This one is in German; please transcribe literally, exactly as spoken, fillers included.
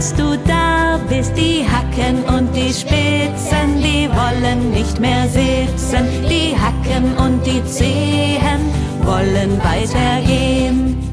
dass du da bist. Die Hacken und die Spitzen, die wollen nicht mehr sitzen. Die Hacken und die Zehen wollen weitergehen.